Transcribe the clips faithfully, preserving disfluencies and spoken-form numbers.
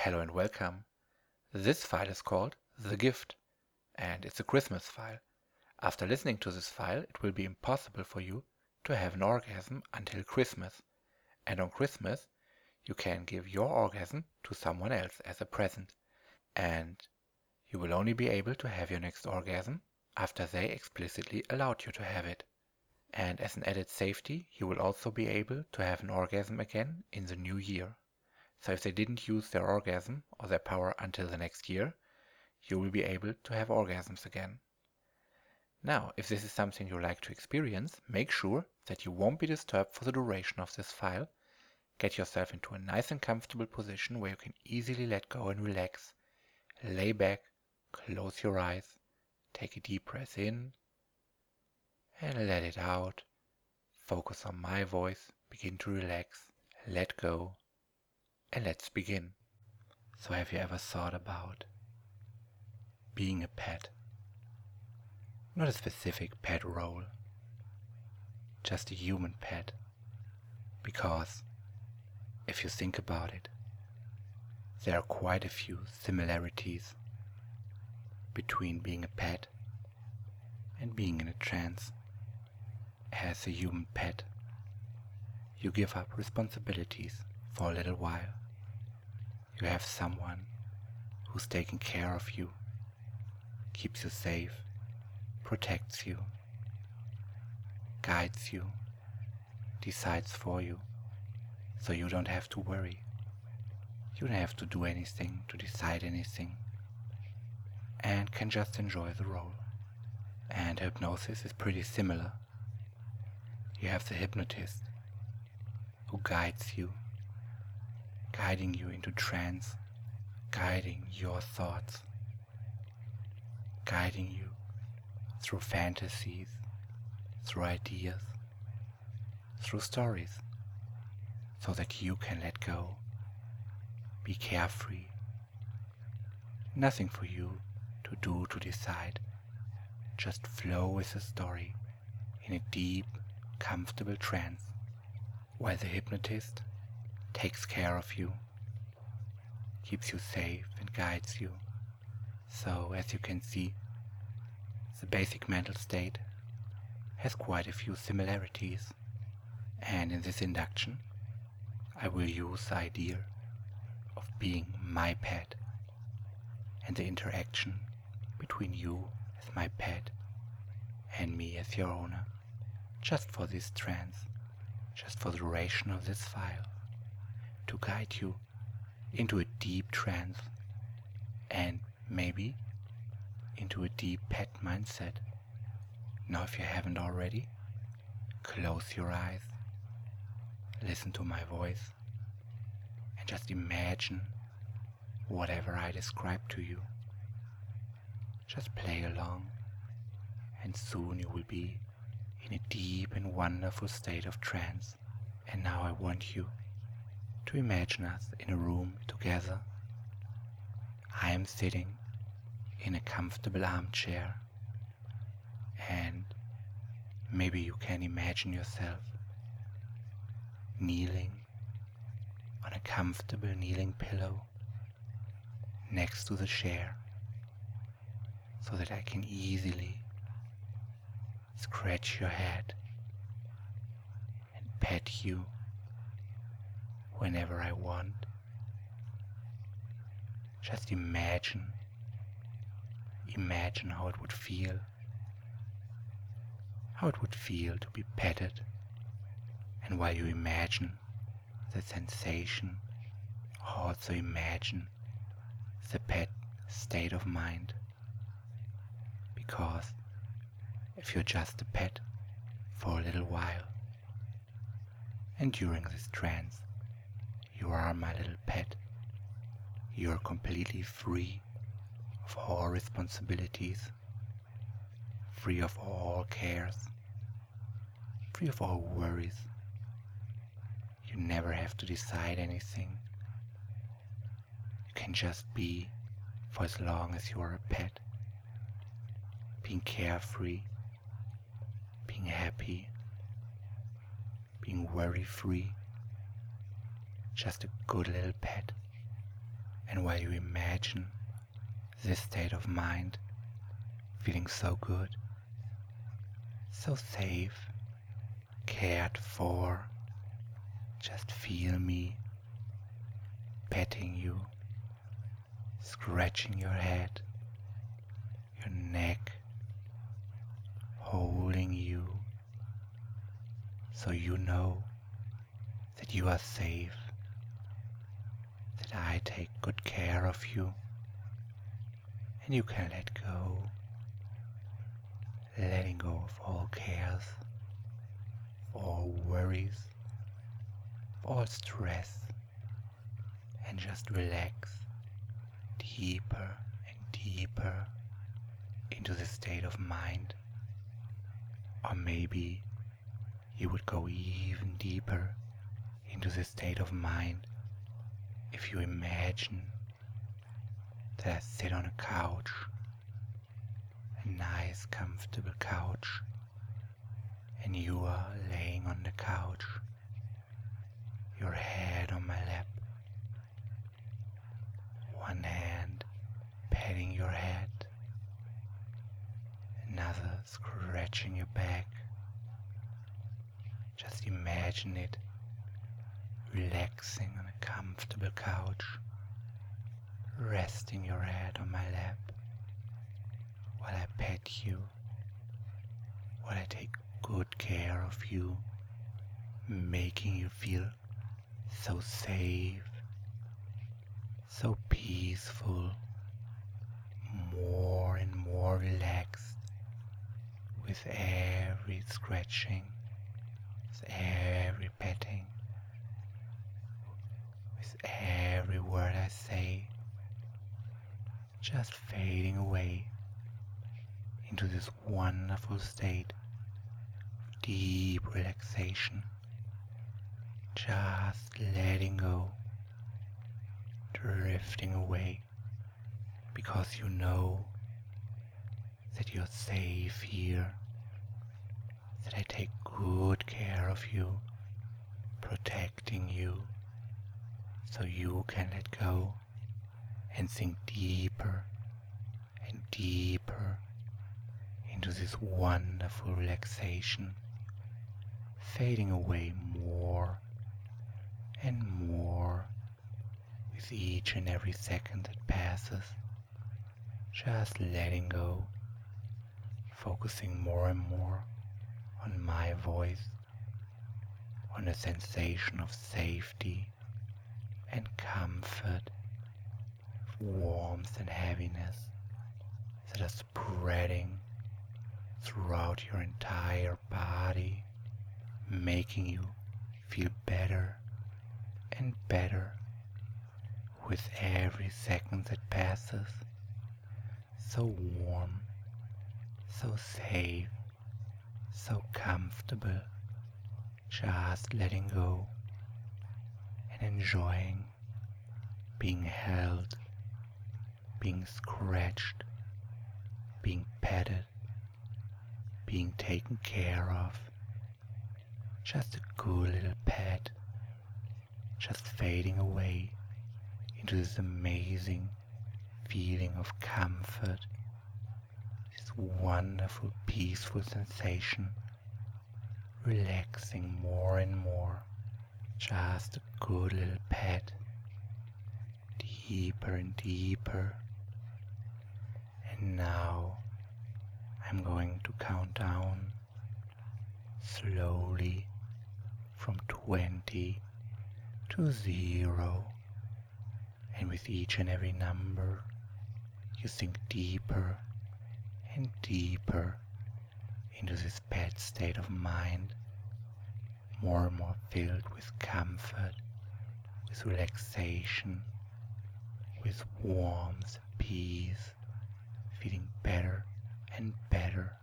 Hello and welcome. This file is called The Gift, and it's a Christmas file. After listening to this file, it will be impossible for you to have an orgasm until Christmas. And on Christmas, you can give your orgasm to someone else as a present. And you will only be able to have your next orgasm after they explicitly allowed you to have it. And as an added safety, you will also be able to have an orgasm again in the new year. So if they didn't use their orgasm or their power until the next year, you will be able to have orgasms again. Now, if this is something you like to experience, make sure that you won't be disturbed for the duration of this file. Get yourself into a nice and comfortable position where you can easily let go and relax. Lay back, close your eyes, take a deep breath in and let it out. Focus on my voice, begin to relax, let go. And let's begin. So have you ever thought about being a pet? Not a specific pet role, just a human pet. Because if you think about it, there are quite a few similarities between being a pet and being in a trance. As a human pet, you give up responsibilities for a little while. You have someone who's taking care of you, keeps you safe, protects you, guides you, decides for you, so you don't have to worry. You don't have to do anything, to decide anything, and can just enjoy the role. And hypnosis is pretty similar. You have the hypnotist who guides you, guiding you into trance, guiding your thoughts, guiding you through fantasies, through ideas, through stories, so that you can let go, be carefree. Nothing for you to do, to decide. Just flow with the story in a deep, comfortable trance, while the hypnotist takes care of you, keeps you safe and guides you. So, as you can see, the basic mental state has quite a few similarities. And in this induction, I will use the idea of being my pet and the interaction between you as my pet and me as your owner, just for this trance, just for the duration of this file, to guide you into a deep trance and maybe into a deep pet mindset. Now, if you haven't already, close your eyes, listen to my voice, and just imagine whatever I describe to you. Just play along, and soon you will be in a deep and wonderful state of trance. And now I want you to imagine us in a room together. I am sitting in a comfortable armchair, and maybe you can imagine yourself kneeling on a comfortable kneeling pillow next to the chair, so that I can easily scratch your head and pet you whenever I want. Just imagine, imagine how it would feel, how it would feel to be petted. And while you imagine the sensation, also imagine the pet state of mind. Because if you're just a pet for a little while, and during this trance, you are my little pet, you are completely free of all responsibilities, free of all cares, free of all worries. You never have to decide anything. You can just be for as long as you are a pet, being carefree, being happy, being worry-free, just a good little pet, And while you imagine this state of mind, feeling so good, so safe, cared for, just feel me petting you, scratching your head, your neck, holding you, so you know that you are safe, that I take good care of you, and you can let go, letting go of all cares, all worries, all stress, and just relax deeper and deeper into the state of mind. Or maybe you would go even deeper into the state of mind if you imagine that I sit on a couch, a nice comfortable couch, and you are laying on the couch, your head on my lap, one hand patting your head, another scratching your back. Just imagine it, relaxing on a comfortable couch, resting your head on my lap, while I pet you, while I take good care of you, making you feel so safe, so peaceful, more and more relaxed with every scratching, with every petting, with every word I say, just fading away into this wonderful state of deep relaxation, just letting go, drifting away, because you know that you're safe here, that I take good care of you, protecting you, so you can let go and sink deeper and deeper into this wonderful relaxation, fading away more and more with each and every second that passes, just letting go, focusing more and more on my voice, on a sensation of safety and comfort, warmth and heaviness that are spreading throughout your entire body, making you feel better and better with every second that passes. So warm, so safe, so comfortable, just letting go and enjoying being held, being scratched, being petted, being taken care of. Just a good little pet, just fading away into this amazing feeling of comfort, this wonderful peaceful sensation, relaxing more and more. Just a good little pet, deeper and deeper. And now I'm going to count down slowly from twenty to zero, and with each and every number you sink deeper and deeper into this pet state of mind, more and more filled with comfort, with relaxation, with warmth and peace, feeling better and better.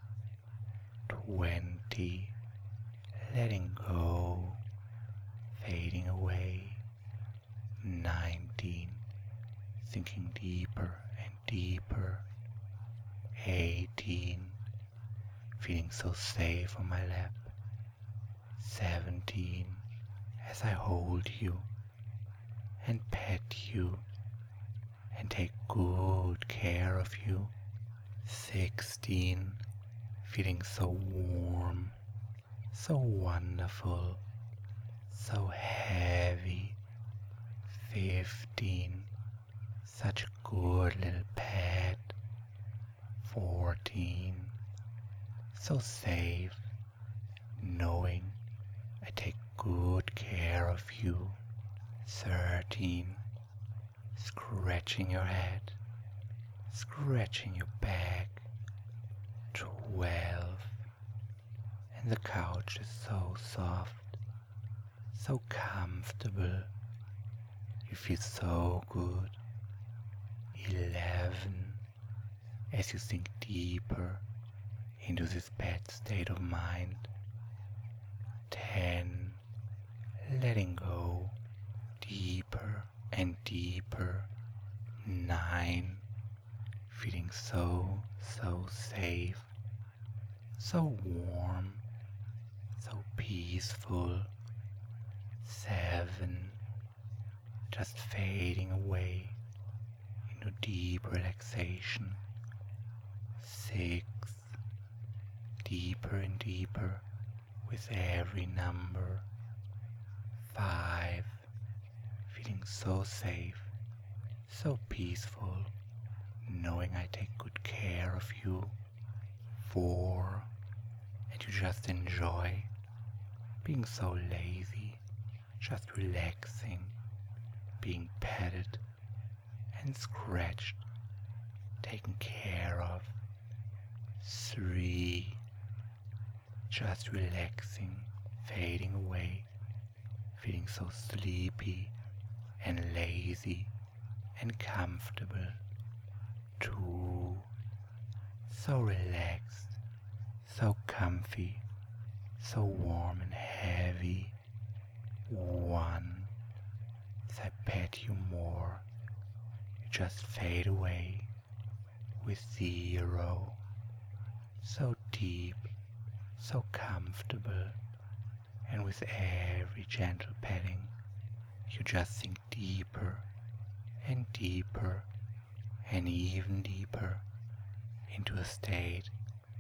Twenty, letting go, fading away. Nineteen, sinking deeper and deeper. Eighteen, feeling so safe on my lap. Seventeen, as I hold you and pet you and take good care of you. Sixteen, feeling so warm, so wonderful, so heavy. Fifteen, such a good little pet. Fourteen, so safe, knowing I take good care of you. Thirteen, scratching your head, scratching your back. Twelve, and the couch is so soft, so comfortable. You feel so good. Eleven, as you sink deeper into this bad state of mind. Ten, letting go deeper and deeper. Nine, feeling so, so safe, so warm, so peaceful. Seven, just fading away into deep relaxation. Six, deeper and deeper with every number. Five, feeling so safe, so peaceful, knowing I take good care of you. Four, and you just enjoy being so lazy, just relaxing, being petted and scratched, taken care of. Three, just relaxing, fading away, feeling so sleepy and lazy and comfortable. Two, so relaxed, so comfy, so warm and heavy. One, as I pet you more, you just fade away with zero. So deep, so comfortable, and with every gentle petting, you just sink deeper and deeper and even deeper into a state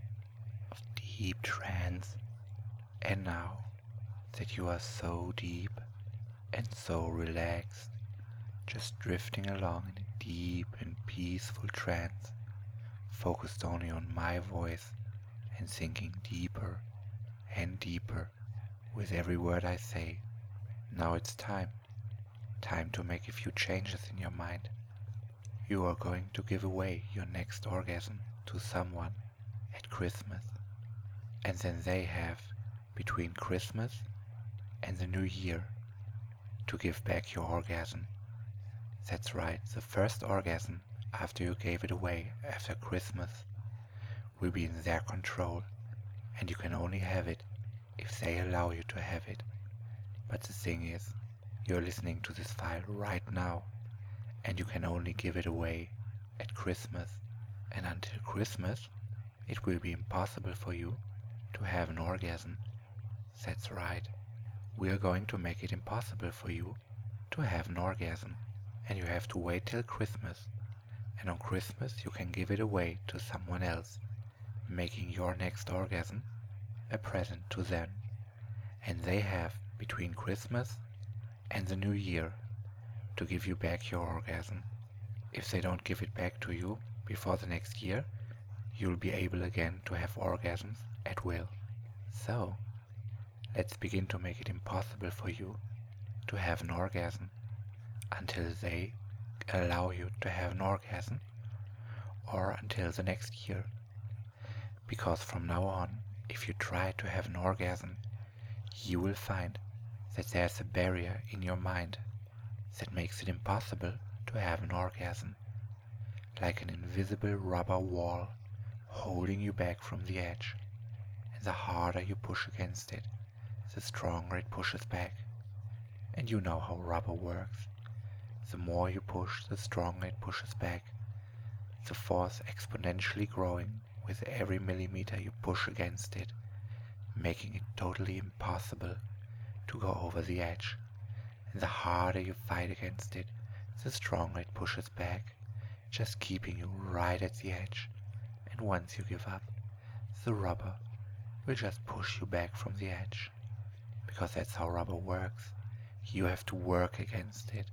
of deep trance. And now that you are so deep and so relaxed, just drifting along in a deep and peaceful trance, focused only on my voice and sinking deeper and deeper with every word I say. Now it's time. Time to make a few changes in your mind. You are going to give away your next orgasm to someone at Christmas. And then they have between Christmas and the New Year to give back your orgasm. That's right, the first orgasm after you gave it away after Christmas will be in their control, and you can only have it if they allow you to have it. But the thing is, you're listening to this file right now, and you can only give it away at Christmas, and until Christmas it will be impossible for you to have an orgasm. That's right, we are going to make it impossible for you to have an orgasm, and you have to wait till Christmas, and on Christmas you can give it away to someone else, making your next orgasm a present to them. And they have between Christmas and the New Year to give you back your orgasm. If they don't give it back to you before the next year, you'll be able again to have orgasms at will. So, let's begin to make it impossible for you to have an orgasm until they allow you to have an orgasm, or until the next year. Because from now on, if you try to have an orgasm, you will find that there's a barrier in your mind that makes it impossible to have an orgasm, like an invisible rubber wall holding you back from the edge, and the harder you push against it, the stronger it pushes back. And you know how rubber works. The more you push, the stronger it pushes back, the force exponentially growing with every millimeter you push against it, making it totally impossible to go over the edge. And the harder you fight against it, the stronger it pushes back, just keeping you right at the edge. And once you give up, the rubber will just push you back from the edge. Because that's how rubber works. You have to work against it.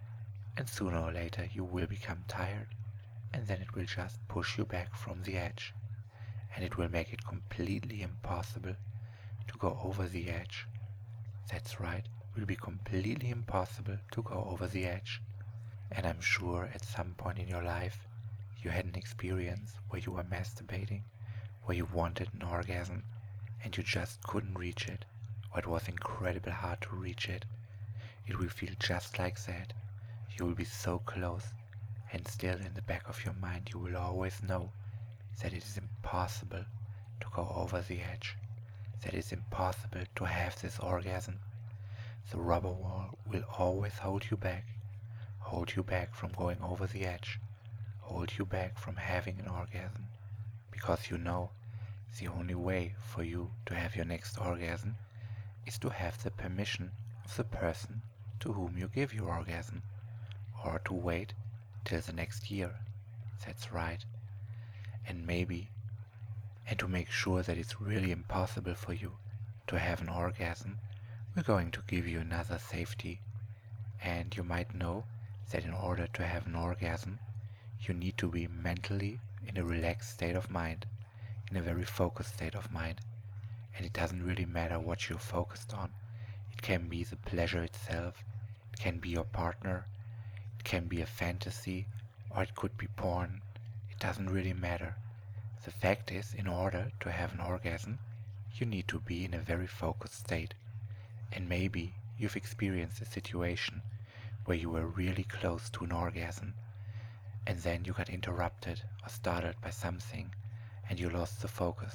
And sooner or later you will become tired, and then it will just push you back from the edge. And it will make it completely impossible to go over the edge. That's right, it will be completely impossible to go over the edge. And I'm sure at some point in your life you had an experience where you were masturbating, where you wanted an orgasm and you just couldn't reach it, or it was incredibly hard to reach it. It will feel just like that. You will be so close, and still in the back of your mind you will always know that it is impossible to go over the edge, that it is impossible to have this orgasm. The rubber wall will always hold you back, hold you back from going over the edge, hold you back from having an orgasm, because you know the only way for you to have your next orgasm is to have the permission of the person to whom you give your orgasm, or to wait till the next year. That's right. And maybe, and to make sure that it's really impossible for you to have an orgasm, we're going to give you another safety. And you might know that in order to have an orgasm, you need to be mentally in a relaxed state of mind, in a very focused state of mind. And it doesn't really matter what you're focused on. It can be the pleasure itself, it can be your partner, it can be a fantasy, or it could be porn. It doesn't really matter. The fact is, in order to have an orgasm, you need to be in a very focused state. And maybe you've experienced a situation where you were really close to an orgasm, and then you got interrupted or startled by something, and you lost the focus.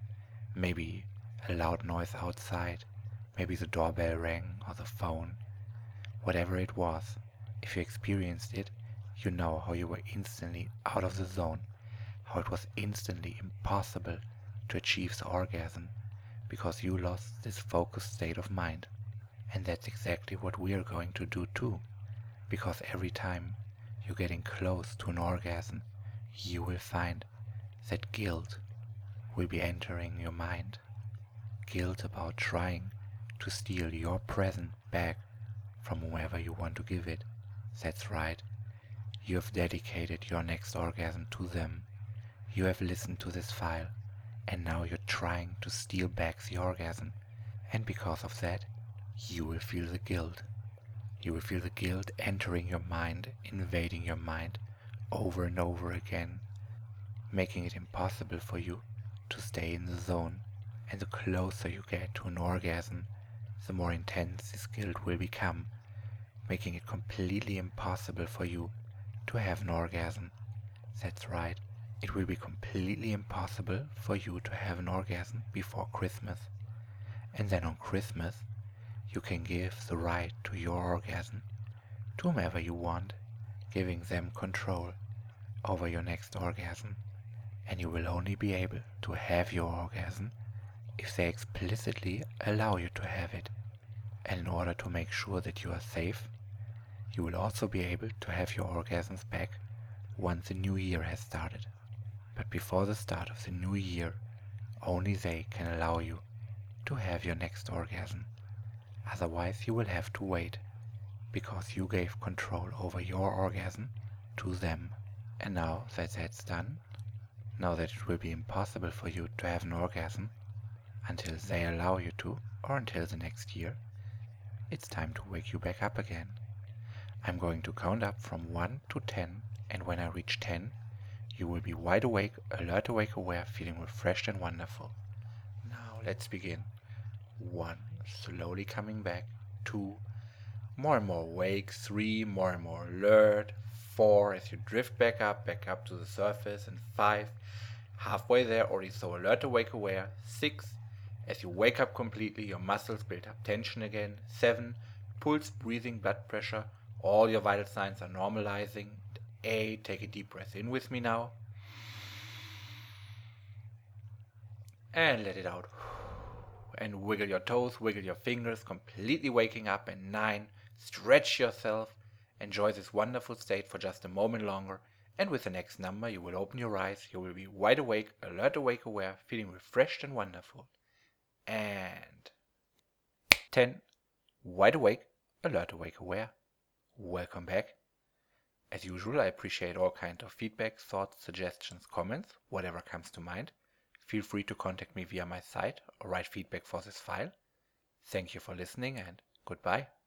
Maybe a loud noise outside, maybe the doorbell rang or the phone. Whatever it was, if you experienced it, you know how you were instantly out of the zone, how it was instantly impossible to achieve the orgasm because you lost this focused state of mind. And that's exactly what we are going to do too, because every time you're getting close to an orgasm, you will find that guilt will be entering your mind. Guilt about trying to steal your present back from whoever you want to give it. That's right. You have dedicated your next orgasm to them. You have listened to this file, and now you're trying to steal back the orgasm. And because of that, you will feel the guilt. You will feel the guilt entering your mind, invading your mind over and over again, making it impossible for you to stay in the zone. And the closer you get to an orgasm, the more intense this guilt will become, making it completely impossible for you to have an orgasm. That's right, it will be completely impossible for you to have an orgasm before Christmas. And then on Christmas, you can give the right to your orgasm to whomever you want, giving them control over your next orgasm. And you will only be able to have your orgasm if they explicitly allow you to have it. And in order to make sure that you are safe, you will also be able to have your orgasms back once the new year has started. But before the start of the new year, only they can allow you to have your next orgasm. Otherwise you will have to wait, because you gave control over your orgasm to them. And now that that's done, now that it will be impossible for you to have an orgasm until they allow you to, or until the next year, it's time to wake you back up again. I'm going to count up from one to ten, and when I reach ten, you will be wide awake, alert, awake, aware, feeling refreshed and wonderful. Now let's begin. One, slowly coming back. Two, more and more awake. Three, more and more alert. Four, as you drift back up, back up to the surface. And five, halfway there, already so alert, awake, aware. Six, as you wake up completely, your muscles build up tension again. Seven, pulse, breathing, blood pressure, all your vital signs are normalizing. Eight, take a deep breath in with me now. And let it out. And wiggle your toes, wiggle your fingers, completely waking up. And nine, stretch yourself. Enjoy this wonderful state for just a moment longer. And with the next number, you will open your eyes, you will be wide awake, alert, awake, aware, feeling refreshed and wonderful. And ten. Wide awake, alert, awake, aware. Welcome back. As usual, I appreciate all kinds of feedback, thoughts, suggestions, comments, whatever comes to mind. Feel free to contact me via my site or write feedback for this file. Thank you for listening and goodbye.